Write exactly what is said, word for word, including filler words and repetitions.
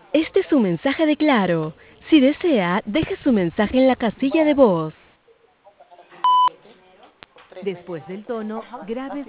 Este es su mensaje de Claro. Si desea, deje su mensaje en la casilla de voz. Después del tono, grabe